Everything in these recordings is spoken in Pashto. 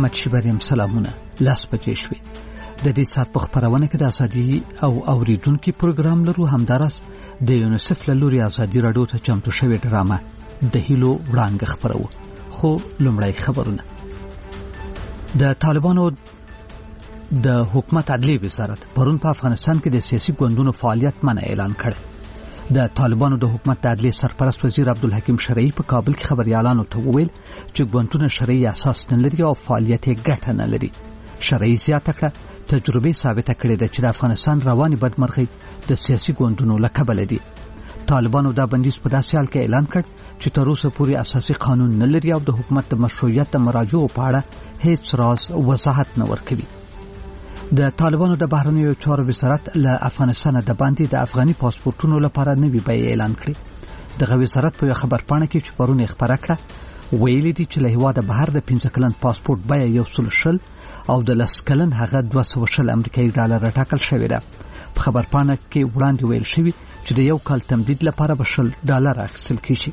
احمد شیبریم سلامونه. لاس بجې شوې. د دې سات په خبرونه کې د ازادي او اوریدونکو پروګرام لرو. همدارس د یونیسف له لوري ازادي راډیو ته چمتو شوې ډرامه د هیلو وړاندې خبرو. خو لومړی خبرونه. د طالبانو د حکومت عدلیه وزارت پرون په افغانستان کې د سیاسي ګوندونو فعالیت منع اعلان کړ. د طالبانو د حکومت د عدلیه سرپرست وزیر عبدالحکیم شرعي په کابل کې خبريالانو ته وویل چې ګوندونه شرعي اساس نه لري او فعالیت یې ګټه نه لري. شرعي زیاته کړه تجربه ثابته کړې ده چې د افغانستان رواني بدمرغي د سیاسي ګوندونو له کبله دي. طالبانو دا بندیز په داسې حال کې اعلان کړ چې تر اوسه پورې اساسي قانون نه لري او د حکومت د مشروعیت د مراجعو په اړه هیڅ راز وضاحت نه ورکوي. د طالبانو د بهرنیو چارو وزارت له افغانستان د باندې د افغاني پاسپورتونو لپاره نوې بیه اعلان کړې. د وزارت په خبر پاڼه کې چې پرون خبره کړه ویلي دي چې له هیواده بهر د 15 کلن پاسپورت بیه 100 او د 10 کلن هغه 200 امریکایي ډالر ټاکل شوې ده. په خبر پاڼه کې وړاندې ویل شوی چې د یو کال تمدید لپاره به $100 اخیستل کیږي.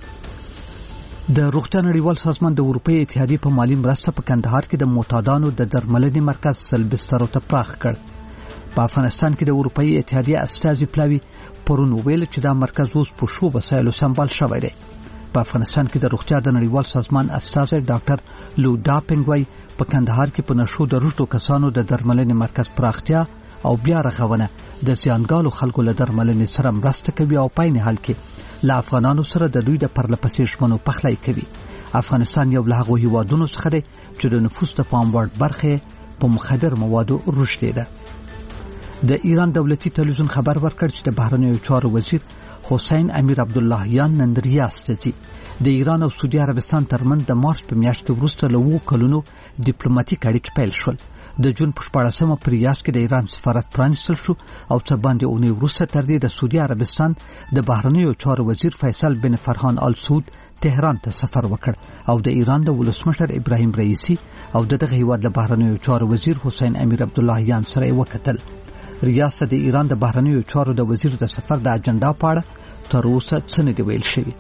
د روغتیا نړیوال سازمان د اروپאי اتحادیې په مالی مرسته په کندهار کې د معتادانو د درملنې مرکز سلبسترو ته پراخ کړ. په افغانستان کې د اروپאי اتحادیې استازي پلاوی پرون ویل چې دا مرکز اوس په شو وسایلو سمبال شوی دی. په افغانستان کې د روغتیا د نړیوال سازمان استازي ډاکټر لودا پنګوي په کندهار کې په نشو د روزو کسانو د درملنې مرکز پراختیا او بیا رغونه د زیانګالو خلکو له درملنې سره مرسته کوي او په عین حال کې له افغانانو سره د دوی د پرلپسې ژمنو پخلی کوي. افغانستان یو له هغو هیوادونو څخه دی چې د نفوس د پام وړ برخه په مخدر موادو رشد ده. د ایران دولتي تلویزیون خبر ورکړ چې د بهرنیو چارو وزیر حسین امیر عبداللهیان نن ریاض ته ځي. د ایران او سعودي عربستان ترمنځ د مارچ په میاشت وروسته له 2 کلونو ډیپلوماټیک اړیکې پیل شول. د جون په 14مه په ریاض کې د ایران سفارت پرانیستل شو او څه باندې اونۍ وروسته تر دې د سعودي عربستان د بهرنیو چارو وزیر فیصل بن فرحان آل سعود تهران ته سفر وکړ او د ایران د ولسمشر ابراهیم رئیسی او دغه هیواد د بهرنیو چارو وزیر حسین امیر عبداللهیان سره وکتل. ریاض د ایران د بهرنیو چارو د وزیر د سفر د اجنډا په اړه تر اوسه څه نه دی ویل شوی.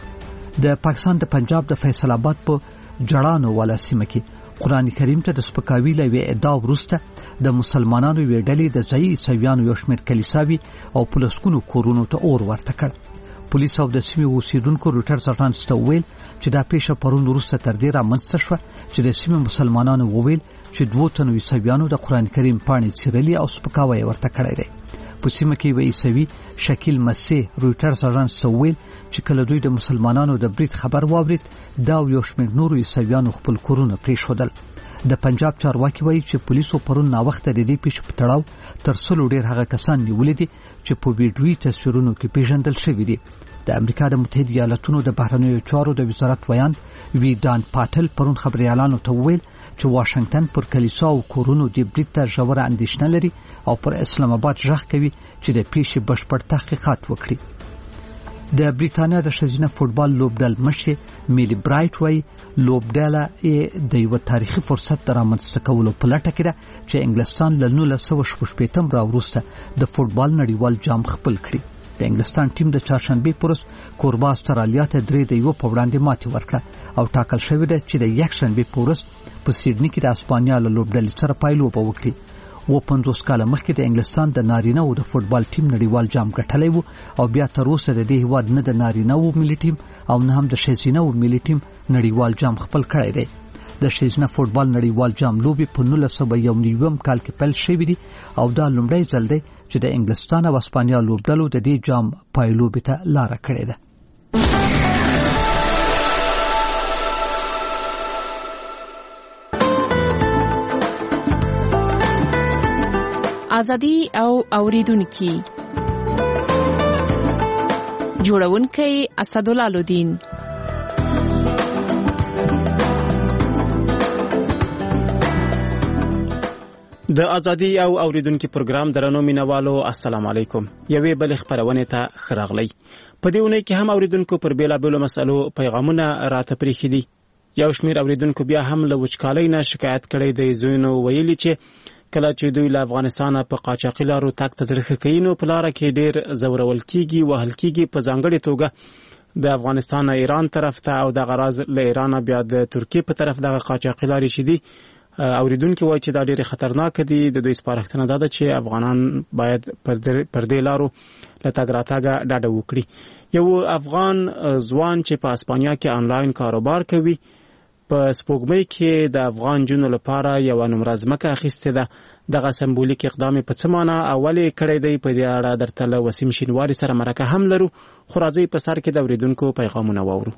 د پاکستان د پنجاب د فیصل آباد په جړانو والا سیمه کې قرآن کریم ته د سپکاوي لوي ادعا ورسته د مسلمانانو ویډلې د ځای عیسویانو یو شمېر کلیساوي او پلسکونو کورونو ته اور ورته کړ. پولیس او د سیمې اوسیدونکو روټرز اژانس ته ویل چې دا پیښه پرون وروسته تر دې رامنځته شوه چې د سیمې مسلمانانو وویل چې 2 تنو عیسویانو د قرآن کریم پاڼې څیرلې او سپکاوی ورته کړی دی. په سیمه کې وی عیسوي شکیل مسیح روټرز اژانس ته ویل چې کله دوی د مسلمانانو د برید خبر واورید دا یو شمېر نورو عیسویانو خپل کورونه پریښودل. د پنجاب چارواکي وایي چې پولیسو پرون نا وخت د دې پیښې په تړاو تر 100 ډیر هغه کسان نیولې دي چې په ویډیوي تصویرونو کې پیژندل شوي دي. د امریکا د متحده ایالاتونو د بهرنیو چارو د وزارت ویان وی دان پاتل پرون خبريالانو ته ویل چې واشنگټن پر کلیسا او کورونو د برید ته ژوره اندېښنه لري او پر اسلام آباد ژغ کوي چې د پیښې بشپړ تحقیقات وکړي. د بریتانیا د ښځینه فوټبال لوبډل مشر میلی برایټ وایي لوبډله د یو تاریخي فرصت تر رامنځته کولو په لټه کې ده چې انګلستان له 1960 راوروسته د فوټبال نړیوال جام خپل کړي. د انګلستان ټیم د چهارشنبه پرس کوربا استرالیا ته 3-1 په وړاندې ماتې ورکړه او ټاکل شوی دی چې د یکشنبه پرس په سیډني کې د اسپانیا له لوبډلې سره پایلوبه وکړي. و 50 کال مخکې د انګلستان د نارینه او د فوټبال ټیم نړیوال جام ګټلی وو او بیا تر اوسه د دې هیواد نه د نارینه او ملي ټیم او نه هم د ښځینه او ملي ټیم نړیوال جام خپل کړی دی. د ښځینه فوټبال نړیوال جام لوبي په 1991 کال کې پیل شوې دي او دا لومړی ځل دی چې د انګلستان او اسپانیا لوبډلو د دې جام پایلوبې ته لار کړې ده. ازادي او اوریدونکو جوړونکي اسدالله الدین د ازادي او اوریدونکو پروګرام درنو مینوالو السلام علیکم. یوې بل خبرونه ته خراغلی. په دې ونې کې هم اوریدونکو پر بیلابېلو مسلو پیغامونه راته پریخي دي. یو شمېر اوریدونکو بیا هم له وچکالۍ نه شکایت کړي دی. زوینو ویلي چې کله چې دوی له افغانستان په قاچاقي لارو تګ ته درخه کوي نو په لار کې ډیر زورول کیږي وهل کیږي. په ځانګړي توګه د افغانستان ایران طرف ته او د غراز له ایران بیا د ترکیه په طرف دغه قاچاقي لارې چې دي اوریدونکو وایي چې دا ډېر خطرناک دي. د دوی سپارښتنه ده چې افغانان باید پر دې لارو له تګ راتګه ډډه وکړي. یو افغان ځوان چې په اسپانیا کې آنلاین کاروبار کوي په سپوږمۍ کې د افغان جنو لپاره یو نمره ځمکه اخیستې ده. دغه سمبولیک اقدام په څه معنی اولې کړی دی په دې اړه درته له وسیم شینواري سره مرکه هم لرو، خو راځئ په سر کې د اوریدونکو پیغامونه واورو.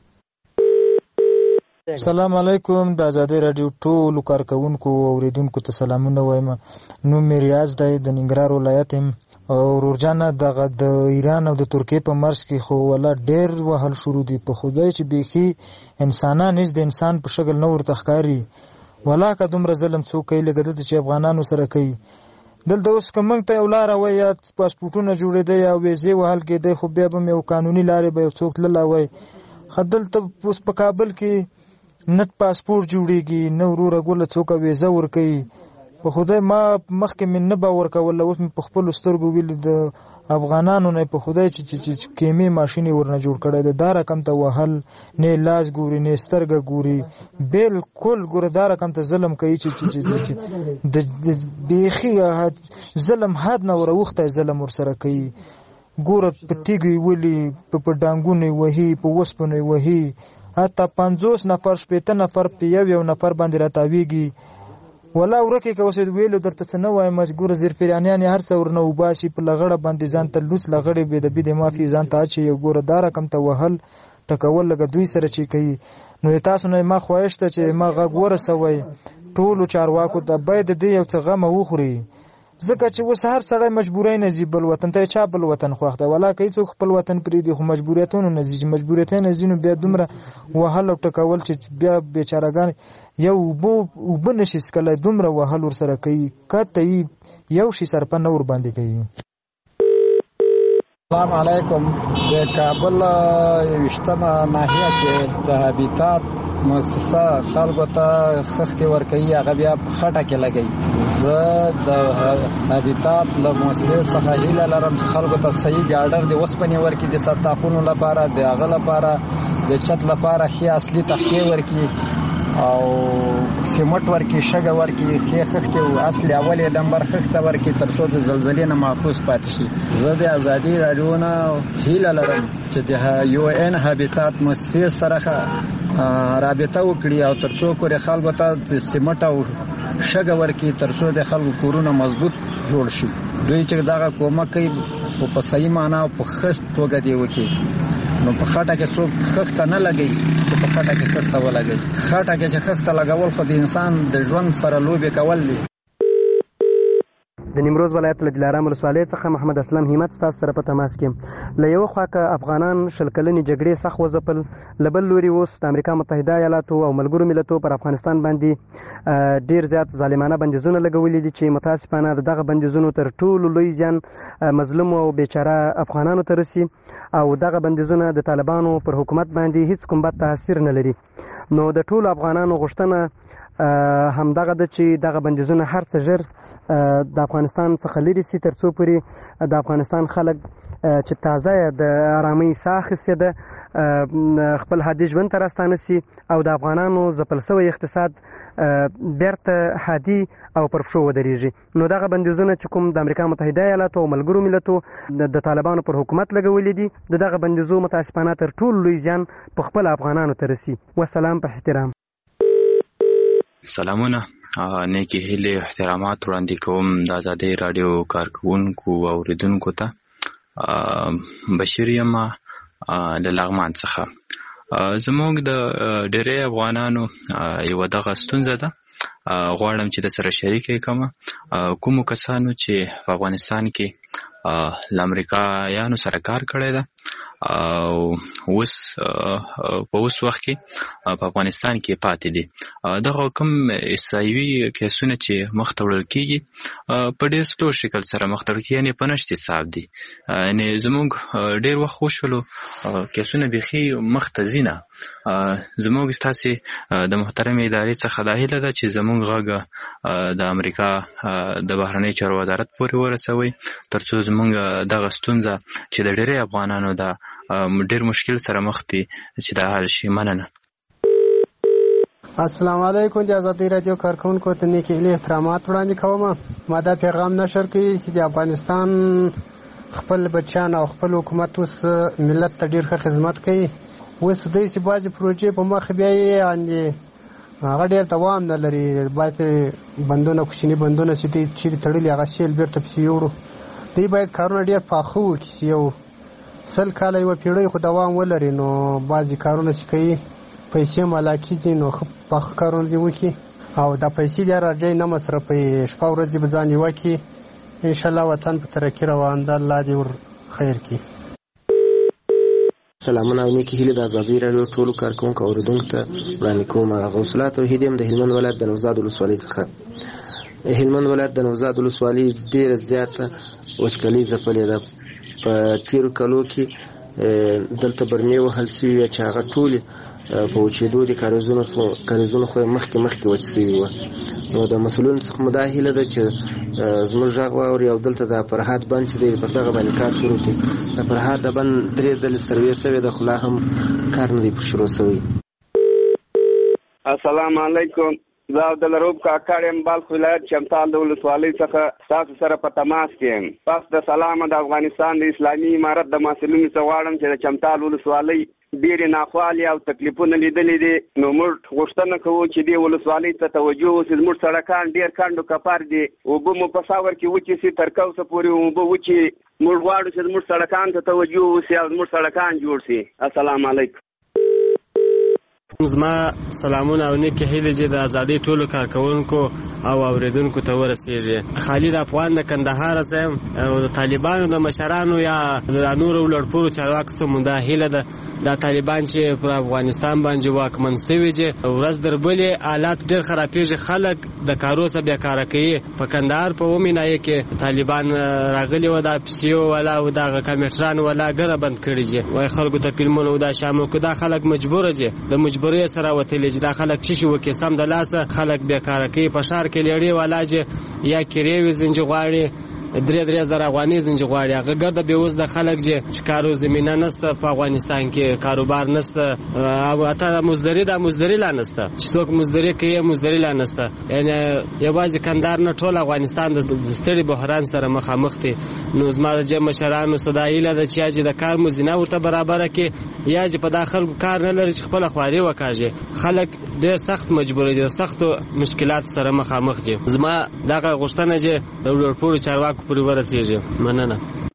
السلام علیکم. د آزادۍ رادیو ټولو کارکونکو او اوریدونکو ته سلامونه وایم. نوم مې ریاض دی، د ننګرهار ولایت یم. ورور جانه دغه د ایران او د ترکیې په مرز کې خو ولا ډېر وهل شروع دي. په خدای چې بیخي انسانان هیڅ د انسان په شکل نه ورته ښکاري. ولا که دومره ظلم څوک کوي لکه دلته چې افغانانو سره کوي. دلته اوس که موږ ته یو لاره وای یا پاسپورټونه جوړېده یا ویزې وهل کېدی، خو بیا به یو قانوني لارې به یو څوک تللی وای. خو دلته اوس په کابل کې نه پاسپورټ جوړیږي، نه وروره ګوله څوک ویزه ورکوي. په خدای ما مخکې مې نه باور کوله، اوس مې په خپلو سترګو ویلي د افغانانو نه په خدای چې کیمې ماشین یې ورنه جوړ کړی دی. دا رقم ته وهل، نه لاس ګوري نه سترګه ګوري، بالکل ګوره دا رقم ته ظلم کوي چې د بیخي ظلم حد نه وروختی ظلم ورسره کوي. ګوره په تیږې ولي، په ډانګونې وهي، په وسپنې وهي، حتی 50 نفر 60 نفر په یو نفر باندې راتاویږي. ولا ورکه که اوس ویلو درته څه نه وایم، مجبور زیرفریانیان هر څه ورنه وباسي، په لغړه باندې ځان ته لوڅ لغړې به د بده مافي ځان ته اچي. یو ګوره دا رقم ته وهل ټکول لګه دوی سره چې کوي. نو تاسو نه ما خواهش ته چې ما غږ ورسوي ټولو چارواکو ته، باید دې یو څه غم وخوري. ځکه چې اوس هر سړی مجبورای نه ځي بل وطن ته. چا بل وطن خوښ دی؟ ولا که هیڅوک خپل وطن پرېږدي، خو مجبوریتونه نه ځي. مجبوریتونه ځي نو بیا دومره وهل او ټکول چې بیا بیچارهګان یو اوبه نشي څکلی، دومره وهل ورسره کوي. کته یو شي سرپه نه ورباندې کوي. السلام علیکم. د کابل 20مه ناحیه کې د هابیتات مؤسسه خلکو ته خښتې ورکوي، هغه بیا په خټه کې لګوي. زه د هابیتات له مؤسسې څخه هیله لرم چې خلکو ته صحیح ګاډر د اوسپنې ورکړي، د سرطاقونو لپاره، د هغه لپاره د چت لپاره ښې اصلي تختې ورکړي او سیمټ ورکړي، شګه ورکړي، ښې خښتې اصلي اول نمبر خښته ورکړي تر څو د زلزلې نه محفوظ پاتې شي. زه د ازادي راډیو نه هیله لرم چې د UN هابیتات مؤسسې سره رابطه وکړي او تر څو پورې خلکو ته د سیمټ او شګه ورکړي تر څو د خلکو کورونه مضبوط جوړ شي. دوی چې دغه کومک کوي خو په صحیح معنا او په ښه توګه دی وکړي. نو په خټه کې څوک خښته نه لګوي، چې په خټه کې خښته ولګوي. خټه کې چې خښته لګول خو د انسان د ژوند سره لوبې کول دي. د نیمروز ولایت له دلارام ولسوالۍ څخه محمد اسلام همت تاسو سره په تماس کې. له یو خوا که افغانان شل کلنې جګړې سخت وځپل، له بل لوري اوس د امریکا متحده ایالاتو او ملګرو ملتو پر افغانستان باندې ډیر زیات ظالمانه بندیزونه لګولي دي چې متاسفانه دغه بندیزونو تر ټولو لوی زیان مظلوم او بیچاره افغانانو ته رسي او دغه بندیزونه د طالبانو پر حکومت باندې هیڅ کوم بد تاثیر نه لري. نو د ټولو افغانانو غوښتنه همدغه ده چې دغه بندیزونه هر څه ژر د افغانستان څخه لري سي، تر څو پورې د افغانستان خلک چې تازه د آرامۍ ساه اخیستې ده خپل عادي ژوند ته راستانه سي او د افغانانو ځپل شوی اقتصاد بیرته عادي او پر پښو ودرېږي. نو دغه بندیزونه چې کوم د امریکا متحده ایالاتو او ملګرو ملتو د طالبانو پر حکومت لګولي دي، دغه بندیزو متاسفانه تر ټولو لوی زیان په خپل افغانانو ته رسي. والسلام په احترام. سلامونه، نیکی هیلې احترامات وړاندې کوم د آزادۍ راډیو کارکونکو او اوریدونکو ته. بشیر یم د لغمان څخه. زموږ د ډېری افغانانو یوه دغه ستونزه ده، غواړم چې د سره شریکه کومه. کومو کسانو چې په افغانستان کې له امریکایانو سره کار کړی ده او اوس په اوس وخت کې په افغانستان کې پاتې دي، دغه کوم احصایوي کیسونه چې مخته وړل کېږي په ډېر سلو شکل سره مخته وړل کېږي، یعنې په نشت حساب دي. یعنې زموږ ډېر وخت وشولو کیسونه بیخي مخته ځي نه. زموږ ستاسې د محترمې ادارې څخه دا هیله ده چې زموږ غږ د امریکا د بهرنیو چارو وزارت پورې ورسوئ تر څو زموږ دغه ستونزه چې د ډېری افغانانو ده ډېر مشکل سره مخ دي چې دا حل شي. مننه. السلام علیکم. د ازادي رادیو کارکونکو ته نیک هیلې احترامات وړاندې کوم. ما دا پیغام نشر کړی چې د افغانستان خپل بچیان او خپل حکومت اوس ملت ته ډېر ښه خدمت کوي. اوس دوی چې بعضې پروژې په مخ بیا یې هغه ډېر دوام نه لري. باید بندونه کوچني بندونه چې دوی چیرې تړلي هغه سیل بېرته پسې یوړو. دوی باید کارونه ډېر پاخه وکړي چې یو 100 کاله یوه پیړۍ خو دوام ولري. نو بعضې کارونه چې کوي پیسې مالا کېږي نو ښه پاخه کارونه دې وکړي او دا پیسې دې راځي نه مصرفوي. شپه ورځ دې به ځان یوه کړي. انشاءالله وطن په ترقي روان ده. الله دې ور خیر کړي. سلامونه او نیکې هیلې د ازادي راډیو ټولو کارکوونکو اوریدونکو ته وړاندې کوم. غوث الله توحیدي یم د هلمند ولایت د نوزاد ولسوالۍ څخه. هلمند ولایت د نوزاد ولسوالۍ ډېره زیاته وچکالي ځپلې ده. په تېرو کالو کې دلته برمې وهل سوي چې هغه ټولې په وچېدو دي. کاریزونه خو مخکې وچ سوي وه. نو د مسؤلینو څخه مو دا هیله ده چې زموږ غږ واوري او دلته د فرهاد بند چې دی پر دغه باندې کار شروع کړي. د فرهاد د بند 3 ځلې سروې سوې ده خو لا هم کار نه دی شروع سوی. السلام علیکم. زه عبدالرؤف کاکړ یم، بلخ ولایت چمتال د ولسوالۍ څخه ستاسو سره په تماس کې یم. پس د سلامه د افغانستان د اسلامي امارت د مسؤلینو څخه غواړم چې د چمتال ولسوالۍ ډېرې ناخوالې او تکلیفونه لیدلې دي. نو موږ غوښتنه کوو چې دې ولسوالۍ ته توجه وشي. زموږ سړکان ډېر کڼ و کپر دي. اوبه مو په ساور کې وچې سي، تر کوسه پورې اوبه وچې. موږ غواړو چې زموږ سړکان ته توجه وشي او زموږ سړکان جوړ شي. السلام علیکم. زما سلامونه او نیکې هیلې چې د ازادۍ ټولو کارکوونکو او اوریدونکو ته ورسیږي. خالد افغان د کندهار یم او د طالبانو د مشرانو یا د نورو لوړپوړو چارواکو څخه مونږ دا هیله ده دا طالبان چې پر افغانستان باندې واکمن سوي دي ورځ در بلې حالات ډېر خرابېږي. خلک د کارو څخه بیکاره کوي. په کندهار په ومینایه کې طالبان راغلي و، دا پیسیو ولا او دغه کمپیوټران ولا ګره بند کړي دي. وایي خلکو ته فلمونه دا شامل کړه. دا خلک مجبور دي د مجبورۍ سره وتلي دي. دا خلک چې شو کې سم د لاسه خلک بیکاره کوي. په ښار کې لړې ولاجه یا کریوي زنجي غواړي 3,000 افغانۍ زنجي غواړي. هغه ګرده بېوزله خلک چې کارو زمینه نشته په افغانستان کې، کاروبار نشته او حتی مزدوري لا نشته. چې څوک مزدوري کوي مزدوري لا نشته. یعنې یوازې کندهار نه ټول افغانستان د ستړي بحران سره مخامخ دي. نو زما د مشرانو صدا هیله ده چې د کار مزینه ورته برابره کړي یا چې په داخل کار نه لري چې خپل خواري وکاږي. خلک ډېر سخت مجبور دي، سخت مشکلات سره مخامخ دي. زما دغه غوښتنه چې د لوړپوړو چارواکو پورې ورسیږي. مننه.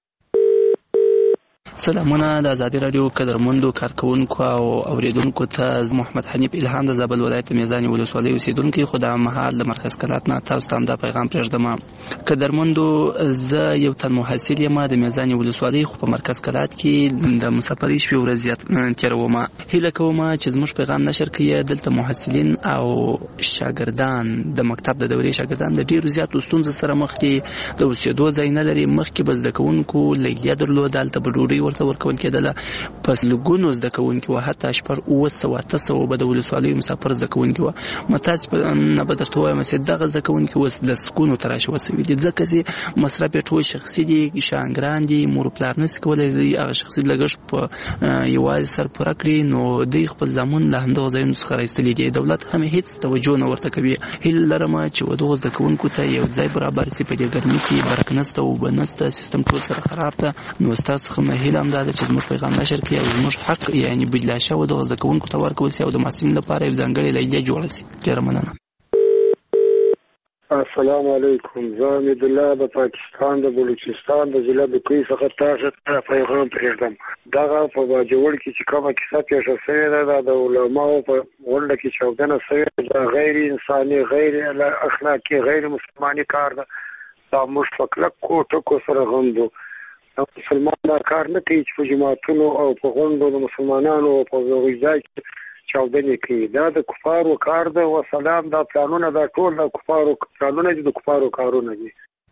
سلامونه د ازادي راډیو قدرمندو کارکوونکو او اوریدونکو ته. محمد حنیف الهام د زابل ولایت میزانی ولسوالۍ اوسیدونکی. خو د مهال د مرکز کلات نه تاسو ته دا پیغام پرېږدم. قدرمندو زه یو تن محصل یم د میزانی ولسوالۍ، خو په مرکز کلات کې د مسافرۍ شپې ورځې تېروم. هیله کوم چې زموږ پیغام نشر کړئ. دلته محصلین او شاګردان د مکتب د دورې شاګردان د ډېرو زیاتو ستونزو سره مخ دي. د اوسېدو ځای نه لري. مخکې به زده کوونکو لیلیه درلوده، هلته به ډوډۍ ورته ورکول کېدله. پس لږونو زده کوونکي وو، حتی 800 به د ولسوالیو مسافر زده کوونکي وو. متاسفانه به درته ووایم چې دغه زده کوونکي اوس لسګونو ته راشوه سوي دي، ځکه چې مصرف یې ټول شخصي دي، شاګردان دي، مور پلار نشي کولی هغه شخصي لګښت په یوازې سر پوره کړي. نو دوی خپل زامن له همدغو ځایونو څخه راایستلي دي. دولت هم هېڅ توجه نه ورته کوي. هیله لرم چې دغو زده کوونکو ته یو ځای برابر شي. په دې ګرمۍ کې برق نشته، اوبه نشته، سیستم ټول سره خراب ده. نو ستاسو څخه هیله هم دا ده چې زموږ پیغام نشر کړي او زموږ حق یعنې بدلا شوی دغه زده کوونکو ته ورکول شي او د محصلینو لپاره یو ځانګړې لیلیه جوړه شي. ډېره مننه. السلام علیکم. زه حمیدالله د پاکستان د بلوچستان د ضلع د کوی څخه تاسو ته پیغام پرېږدم. دغه په باجوړ کې چې کومه کیسه پیښه شوې ده دا د علماو په غونډه کې چاودنه شوې ده. غیر انساني، غیر اخلاقي، غیر مسلماني کار ده. دا موږ په کلکو ټکو سره غندو. مسلمان دا کار نه کوي چې په جماعتونو او په غونډو د مسلمانانو او په ځای کې چاودنې کوي. دا د کفارو کار ده. وسلام دا پلانونه دا ټول د کفارو پلانونه دي، د کفارو کارونه دي.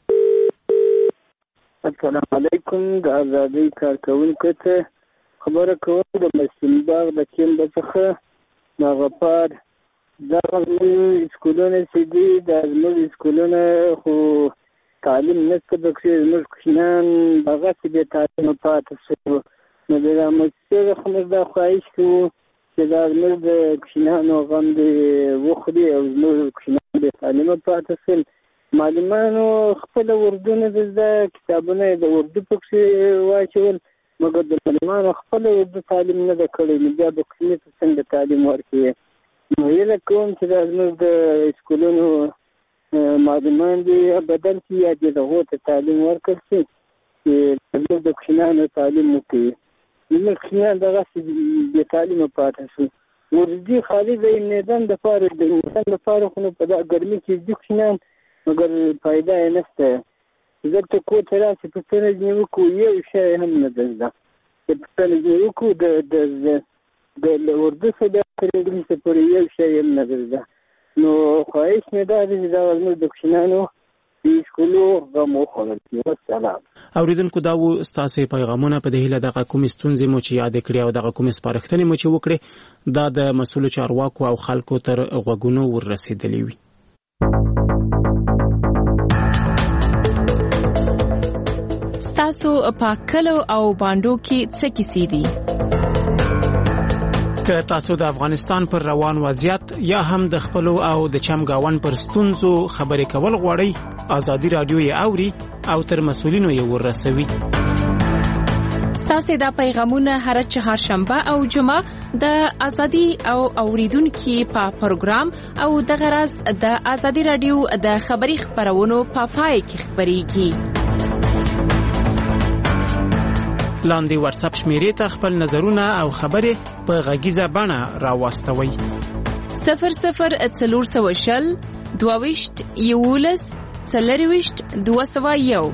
السلام علیکم. د ازادۍ کارکوونکو ته خبره کوم د مسلم باغ د کیمبه څخه د غفار دغه سکولونه چې دي دا زموږ سکولونه خو تعلیم نشته پکې. زموږ کوچنیان هغسې بې تعلیمه پاتې شوي. نو د مؤسسې څخه موږ دا خواهش کوو چې دا زموږ د کوچنیانو غم دې وخوري او زموږ کوچنیان بې تعلیمه پاتې شول. معلمانو خپله اردو نه زده، کتابونه یې د اردو پکښې واچول، مګر د معلمانو خپله اردو تعلیم نه ده کړی، نو بیا به کوچني ته څنګه تعلیم ورکوي؟ نو هیله کوم چې دا زموږ د سکولونو معلمان دي بدل شي یا دې هغو ته تعلیم ورکړل شي چې زموږ د کوچنیانو تعلیم وکړي. زموږ کوچنیان دغسې بې تعلیمه پاتې شو. ورځي خالي د میدان دپاره د انسان دپاره خو نو په دا ګرمي کې ځي کوچنیان، مګر فایده یې نشته. دلته کور ته راشي پوښتنه ځینې وکړو، یو شی هم نه ده زده. چې پوښتنه ځینې وکړو د اردو څخه بیا تر انګلیسه پورې یو شی هم نه ده زده. نو خواهش مې دا دی چې دا زموږ د کوچنیانو د سکولو غم وخوړل شي. والسلام. اوریدونکو دا و ستاسې پیغامونه. په دې هیله دغه کومې ستونزې مو چې یادې کړې او دغه کومې سپارښتنې مو چې وکړې دا د مسؤلو چارواکو او خلکو تر غوږونو وررسېدلې وي. تاسو په کلو او باندو کې څه کیسې دي؟ که تاسو د افغانستان پر روان وضعیت یا هم د خپلو او د چمګاون پر ستونزو خبرې کول غواړئ، ازادي رادیو یې اوري او تر مسؤلینو یې ورسوي. ستاسو دا پیغامونه هر چهارشنبه او جمعه د ازادي او اوریدونکو په پروګرام او د غرض د ازادي رادیو د خبري خبرونو په پای کې خبريږي. لاندې واتس اپ شمیرې ته خپل نظرونه او خبرې په غږیزه بڼه راوستوئ. 0040 22 11 40 201.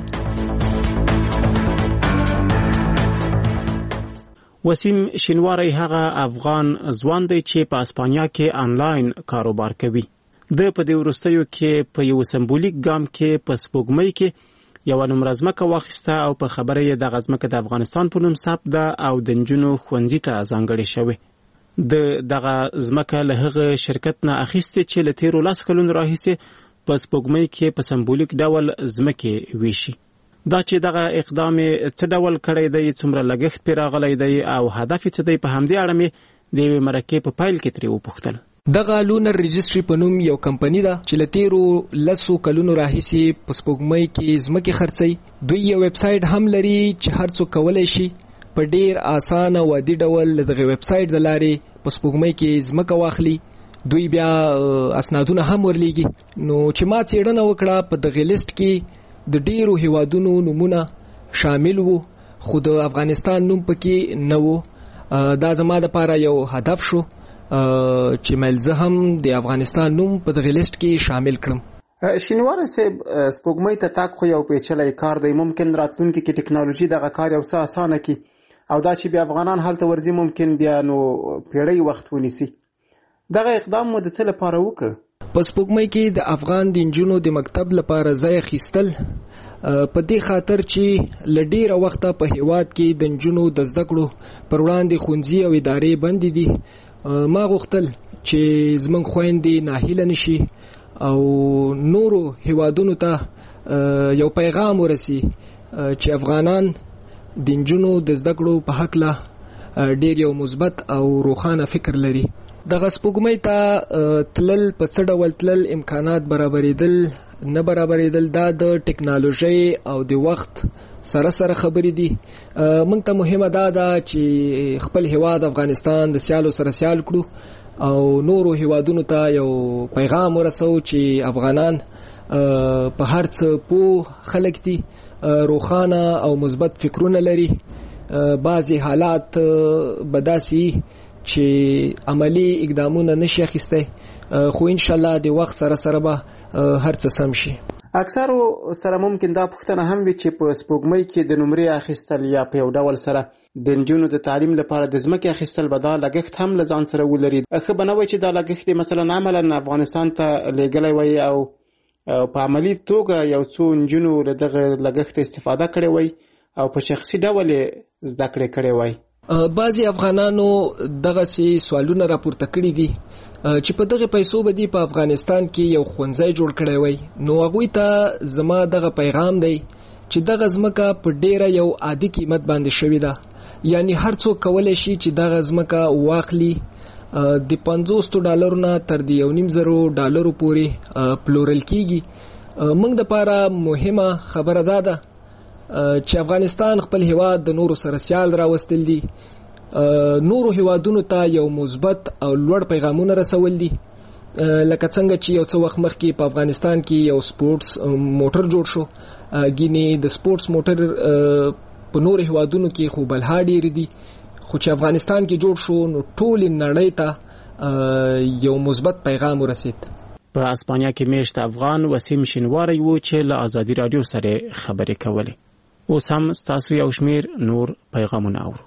وسیم شینواری هغه افغان ځوان دی چې په اسپانیا کې آنلاین کاروبار کوي. د په دې وروستیو کې په یو سمبولیک ګام کې په سپوږمۍ کې یو نومره ځمکه واخیسته او په خبره یې د ځمکه د افغانستان په نوم ثبت ده او د نجونو ښوونځي ته ځانګړې شوې. د دغه ځمکه له هغه شرکت نه اخیستې چې له تیرو 10 کلونو راهیسې په سپوږمۍ کې په سمبولیک ډول ځمکې ویشي. دا چې دغه اقدام څه ډول کړی دی، څومره لګښت پرې راغلی دی او هدف څه دی، په همدې اړه مې د یوې مرکې په پیل کې ترې وپوښتل. دغه لونر رجستری په نوم یو کمپنی ده چې لتیرو 10 کلونو راهیسې په سپوږمۍ کې ځمکې خرڅي. دوی یو ویب سټ هم لري چې هر څوک کولای شي په ډیر اسانه او عادي ډول دغه ویب سټ د لارې په سپوږمۍ کې ځمکه واخلي. دوی بیا اسنادونه هم ورلېږي. نو چې ما څېړنه وکړه په دغه لیست کې د ډیرو هیوادونو نمونه شامل وو، خو د افغانستان نوم پکې نه وو. دا زما لپاره یو هدف شو چې ملزه هم د افغانستان نوم په دغه لیست کې شامل کړم. شینواره صاحب، سپوږمۍ ته تاک خو یو پیچلی کار دی. ممکن راتلونکي کې ټکنالوژي دغه کار یو څه اسانه کړي او دا چې بیا افغانان هلته ورځي ممکن بیا نو پیړۍ وخت ونیسي. دغه اقدام مو د څه لپاره وکړ؟ په سپوږمۍ کې د افغان د نجونو د مکتب لپاره ځای اخیستل په دې خاطر چې لډیره وخته په هیواد کې د نجونو د زده کړو پر وړاندې ښوونځي او ادارې بند دي. ما غوښتل چې زمونږ خويندې ناهیله نشي او نورو هیوادونو ته یو پیغام ورسي چې افغانان د نجونو د زده کړو په حق له ډیر یو مثبت او روښانه فکر لري. دغه سپوږمۍ ته تلل په څه ډول تلل، امکانات برابرېدل نه برابرېدل، دا د ټکنالوژي او د وخت سره سره خبرې دي. موږ ته مهمه ده چې خپل هیواد افغانستان د سیالو سره سیال کړو او نورو هیوادونو ته یو پیغام ورسو چې افغانان په هر څه پوه خلک دي، روښانه او مثبت فکرونه لري. بعضی حالات بداسي چې عملی اقدامونه نشي اخیسته، خو ان شاء الله د وخت سره سره به هر څه سم شي. اکثر سره ممکن دا پوښتنه هم وي چې په سپوږمۍ کې د نمرې اخیستل یا په یو ډول سره د نجونو د تعلیم لپاره د ځمکې اخیستل به دا لګښت هم له ځان سره ولري. ښه به نه وي چې دا لګښت مثلا عملا افغانستان ته لیږلی وي او په عملي توګه یو څو نجونو له دغه لګښت استفاده کړې وي او په شخصي ډول زده کړې کړې وي. بعضی افغانانو دغه سوالونه راپورته کړي دي چې په دغه پیسو به دی په افغانستان کې یو ښوونځی جوړ کړی وي. نو هغوی ته زما دغه پیغام دی چې دغه ځمکه په ډیره یو عادي قیمت باندې شوې ده. یعنی هر څوک کولای شي چې دغه ځمکه واخلي د $50 نه تر $1.5 پورې پلورل کیږي. موږ د لپاره مهمه خبره ده چې افغانستان خپل هیواد د نورو سره سیال راوستل دي، نورو هیوادونو ته یو مثبت او لوړ پیغامونه رسول دي. لکه څنګه چې یو څه وخت مخکې په افغانستان کې یو سپورتس موټر جوړ شو، ګینه د سپورتس موټر په نورو هیوادونو کې خو بلها ډیر دي، خو چې افغانستان کې جوړ شو نو ټول نړۍ ته یو مثبت پیغام ورسید. په اسپانیا کې میشت افغان وسیم شینواری وو چې له ازادي رادیو سره خبرې کولې. اوس هم ستاسو یو شمیر نور پیغامونه اورو.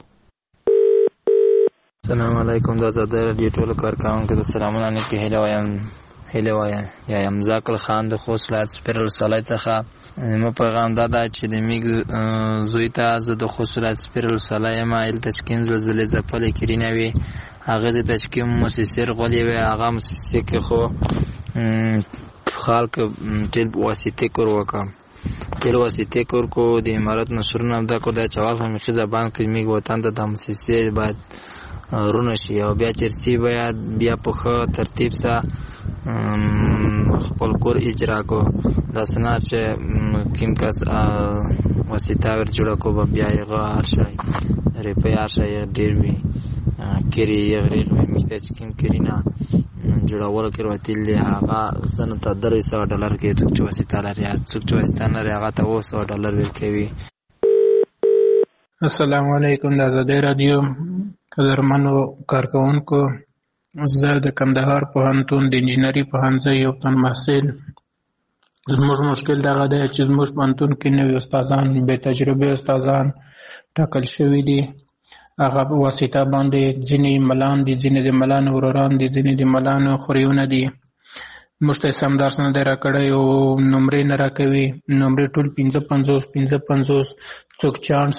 السلام علیکم د آزادی رادیو ټول کارکونکو د سلامونه نه کې هله وایم یم ذاکر خان د خوست ولایت سپیرل سالای څخه. مې پیغام دا چې د میګ زوی ته زه د خوست ولایت سپیرل سالای ما ال تشکین زلزلې ځپلې کړینوي هغه د تشکین مؤسسه غولې وي هغه مؤسسه کې خو خلک تل واسطه کور وکم تل واسطه کور کو د امارات نشرونه دا کو د چوال هم خي زبان کې میګ وطن د مؤسسه باید رونه شي او بیا چرسی بیا په ترتیب سره خپل کور اجرا کو دا سنا چې کیم کس واسطه ور جوړ کو بیا یې هر شي ریپیر شي ډیر وی کری یې غیر مشته چې کیم کرینا جوړول کړو تل دی هغه سن ته $300 کې چې واسطه لري چې واسطه نه هغه ته $100 ورکوي. السلام علیکم د آزادی رادیو قدرمنو کارکونکو، زه د کندهار پوهنتون د انجینری پوهنځي یو تن محصل. زموږ مشکل دغه دی چې زموږ پوهنتون کې نوي استادان بې تجربه استادان ټاکل شوي دي. هغه په واسطه باندې ځینې ملان دي، ځینې د ملانو وروران دي، ځینې د ملانو خوریونه دي. موږ ته سم درس نه دی راکړی او نمرې نه راکوي. نمرې ټول 55 څوک چانس.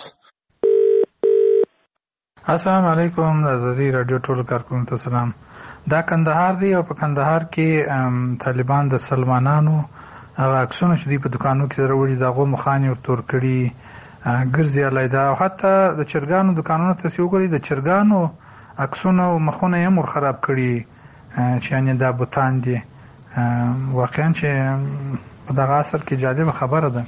السلام علیکم د آزادی رادیو ټول کارکونکو ته سلام. دا کندهار دی او په کندهار کې طالبان د سلمانانو هغه عکسونه چې په دکانو کې وروړي دغه مخاني او تور کړي ګرځي علیدا او حتی د چرګانو دکانونو ته وګوري د چرګانو عکسونه او مخونه یې مور خراب کړي چې یعنی دا بوتان دي. واقعا چې په دغه اثر کې جالب خبره ده.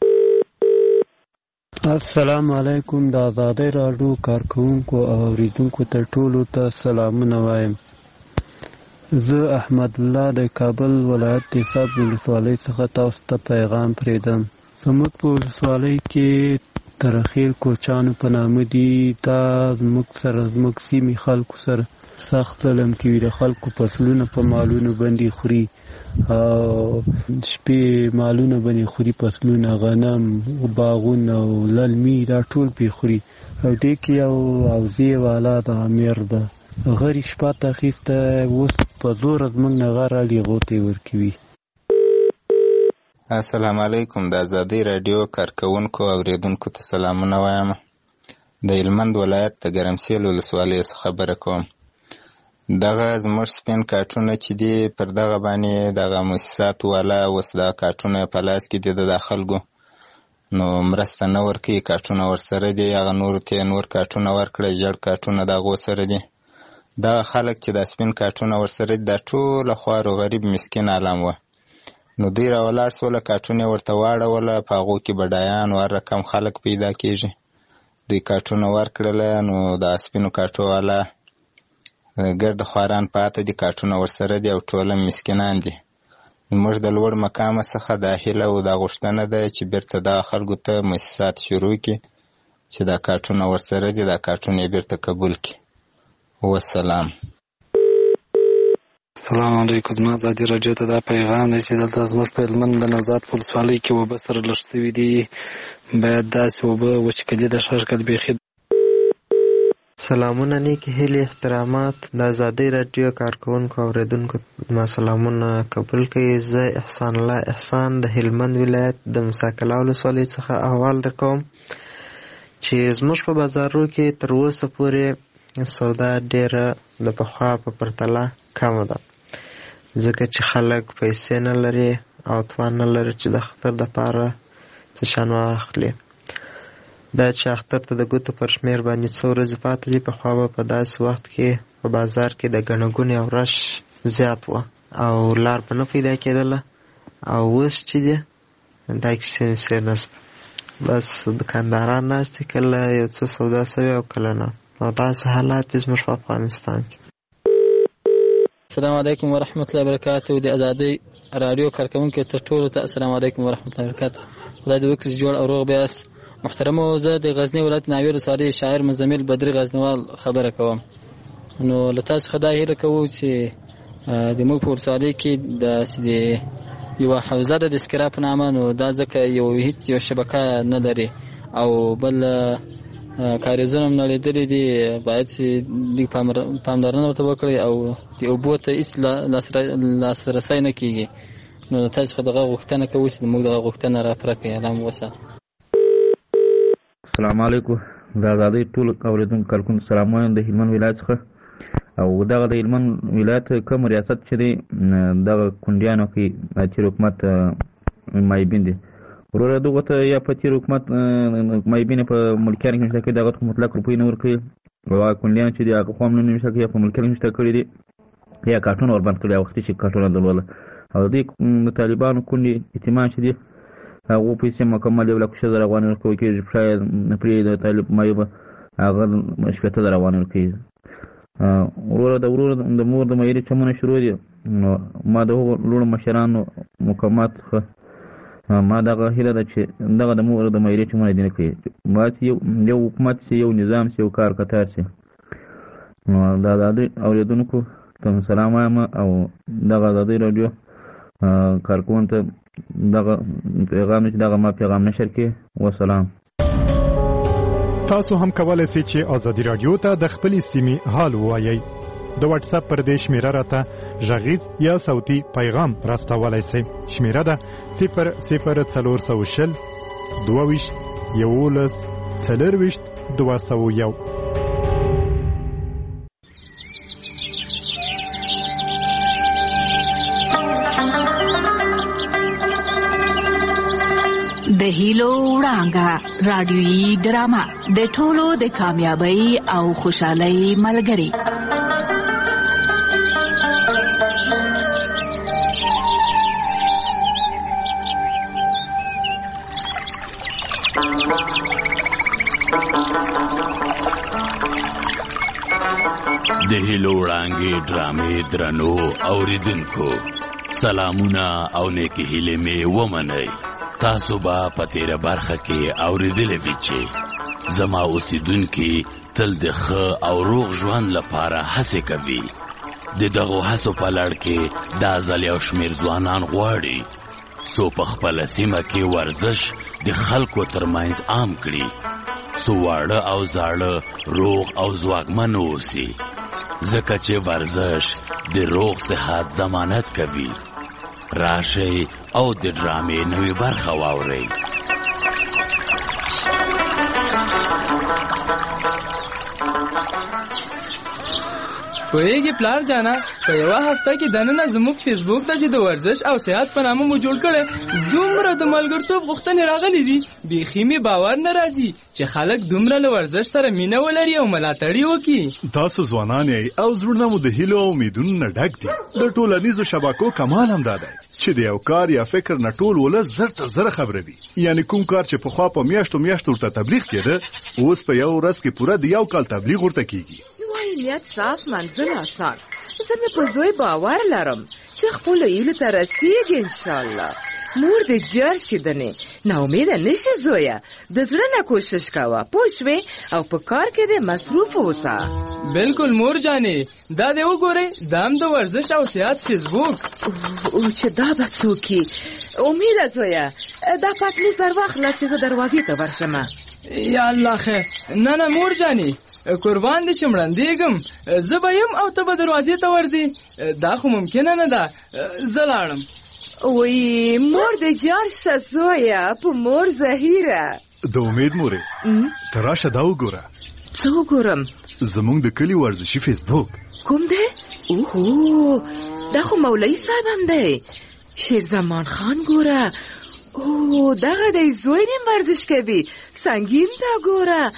السلام علیکم د آزادی رادیو کارکونکو او اوریدونکو ته ټولو ته سلامونه وایم. زه احمد الله د کابل ولایت د صاب ولسوالۍ څخه تاسو ته پیغام پرېږدم. زموږ په ولسوالۍ کې ترخیل کوچانو په نامه دي. دا زموږ سیمې خلکو سره سخت ظلم کوي. د خلکو فصلونه په مالونو باندې خوري او شپې مالونه باندې خوري، فصلونه، غنم، باغونه او للمي دا ټول پې خوري. او دې کې یو اوزې والا د امیر ده غري شپه ته اخیسته اوس په زور زموږ نه غره لیغو ته یې ورکوي. السلام علیکم د آزادی رادیو کارکونکو او اوریدونکو ته سلامونه وایم. د هلمند ولایت د ګرمسیل ولسوالۍ څخه خبره کوم. دغه زموږ سپین کارټونه چې دي پر دغه باندې دغه مؤسسات والا اوس دا کارټونه په لاس کې دي د خلکو نو مرسته نه ورکوي. کارټونه ورسره دي، هغه نورو ته نور کارټونه ورکړي، ژړ کارټونه د هغو سره دي. دغه خلک چې دا سپین کارټونه ورسره دي دا ټوله خوارو غریب مسکین عالم وه. نو دوی راولاړ سوله کارټونه ورته واړوله، په هغو کې بډایان او هر رقم خلک پیدا کېږي. دوی کارټونه ورکړله نو د سپینو کارټو والا ګرد خواران پاته دي، کارټونه ورسره دي او ټوله مسکینان دي. موږ د لوړ مقامه څخه دا هیله او دا غوښتنه ده چې بیرته دغه خلکو ته مؤسسات شروع کړي چې دا کارټونه ورسره دي، دا کارټونه یې بیرته قبول کړي. والسلام. السلام علیکم. زما آزادي رادیو ته دا پیغام دی چې دلته زموږ په هلمند د نوزاد په ولسوالۍ کې اوبه سره لږ سوي دي، باید داسې اوبه وچکلي د ښه شکل بیخي. سلامونه، نیکی هیلې، احترامات د آزادی رادیو کارکونکو او اوریدونکو ما سلامونه قبول کړئ. زه احسان الله احسان د هلمند ولایت د موسی کلا ولسوالۍ څخه احوال درکوم چې زموږ په بازارو کې تر اوسه پورې سودا ډیره د پخوا په پرتله کمه ده، ځکه چې خلک پیسې نه لري او توان نه لري چې د اختر دپاره څه شیان واخلي. دا چې اختر ته د ګوتو پر شمېر باندې څو ورځې پاتې دي. پخوا به په داسې وخت کې په بازار کې د ګڼه ګوڼې او رش زیات وه او لار به نه پیدا کېدله، او اوس چې دی دا کیسې ویسې نشته. بس دکانداران ناست دي، کله یو څه سودا سوي او کله نه. نو داسې حالات دي زموږ په افغانستان کې. السلام علیکم ورحمت الله وبرکاتو. د ازادۍ راډیو کارکوونکو ته ټولو ته السلام علیکم ورحمت الله وبرکاتو. خدای دې وکړي جوړ او روغ بیاست. محترمو، زه د غزني ولایت ناوې ولسوالۍ شاعر مزمل بدري غزنوال خبره کوم. نو له تاسو څخه دا هیله کوو چې د موږ په ولسوالۍ کې داسې یوه حوزه ده د اسکرا په نامه، نو دا ځکه هیڅ یو شبکه نه لري او بل کاریزونه هم نه لیدلي دي. باید چې لږ پاملرنه ورته وکړئ او د اوبو ته هېڅ لاسرسی نه کېږي. نو د تاسو څخه دغه غوښتنه کوو چې موږ دغه غوښتنه راپوره کړئ. الله مو وساتي. السلام علیکم. د ازادۍ ټول اورېدونکو کارکوونکو سلامونه د هلمند ولایت څخه. او دغه د هلمند ولایت کوم ریاست چې دی دغه کونډیانو کې تېر حکومت مایبین دي. وروره دغه ته یا په تېر حکومت مایبین په ملکیانو کې نشته کړي، دغه ته مطلق روپۍ نه ورکوي، او هغه کونډیان چې دي هغه خو هم نه نشته کړي، یا په ملکیانو کې نشته کړي دي، یا کارټونه ورباند کړي، وختي چې کارټونه درلوده. او د طالبانو کونډې یتیمان چې دي هغو پیسې مکمل 1,00,000 افغانۍ ورکول کېږي. شاید پرې د طالب مایوبه هغه 70,000 افغانۍ ورکوي. وروره د مور د معیاري چمونه شروع دي. نو ما د هغو لوړو مشرانو مقامات څخه ما دغه هیله ده چې دغه د مور د معیاري چمونه دې نه کوي. باید یو حکومت شي، یو نظام شي، یو کار کتار شي. نو د ازادۍ اورېدونکو ته سلام وایم او دغه ازادۍ راډیو کارکوونکو ته دغه پیغام چې دغه ما پیغام نشر کړي. وسلام. تاسو هم کولای شئ چې ازادي رادیو ته د خپل سیمې حال ووایئ. د واتس اپ پر دې شمیره راته غږیز یا صوتي پیغام راستولای شئ. شمیره ده 00420 22 11 40 201. د هیلو وړانګه رادیويي ډرامه د ټولو د کامیابی او خوشحالۍ ملګری. د هیلو وړانګې ډرامې درنو اوریدونکو سلامونه او نیکی هیلې مې ومنئ. تاسو به په تیره برخه کې اوریدلې وي چې زما اوسیدونکي تل د ښه او روغ ژوند لپاره هڅې کوي. د دغو هڅو په لړ کې دا ځل یو شمېر ځوانان غواړي څو په خپله سیمه کې ورزش د خلکو ترمنځ عام کړي، څو واړه او زاړه روغ او ځواکمن اوسي، ځکه چې ورزش د روغ صحت ضمانت کوي. راشئ او د ډرامې نوې برخه واورئ. پوهیږي پلار جانا په یوه هفته کې دننه زموږ فیسبوک ته چې د ورزش او صحت په نامه مو جوړ کړی دومره د ملګرتوب غوښتنې راغلي دي بیخي مې باور نه راځي چې خلک دومره له ورزش سره مینه ولري او ملاتړ وکړي. تاسو ځوانان یې او زړونه مو د هیلو او امیدونو نه ډک دي. د ټولنیزو شبکو کمال هم دا دی چې د یو کار یا فکر نه ټول ولس زر تر زره خبره وي. یعنی کوم کار چې پخوا په میاشتو ورته تبلیغ کېده اوس په یو ورځ کې پوره د یو کال تبلیغ ورته کېږي. نیت صاف منزل آسان. زه مې په زوی باور لرم چې خپل هیلو ته رسیږي انشاءالله. مور دې جار شي دنې نا امیده نشي زویه، د زړه نه کوشش کوه پوه شوې او په کار کې دې مصروف اوسه. بالکل مور جانې دا دې وګورئ دام د ورزش او صحت فیسبوک او چې دا به څوک امیده زویه دا پټني سر واخله چې زه دروازې ته ورشمه. یا الله خیر. نه مور جانې قربان دې شم وړاندېږم زه به یم او ته به دروازې ته ورځې دا خو ممکنه نه ده. زه لاړم. وی مور دې جار شه زویه په مور زهیره. د امید مورې ته راشه دا وګوره. څه وګورم؟ زمونږ د کلي ورزشي فیسبوک. کوم دی؟ اوهو دا خو مولوي صاحب هم دی. شیر زمان خان ګوره. او دغه دی زوی نیم ورزش کوي. سنگین تا ګوره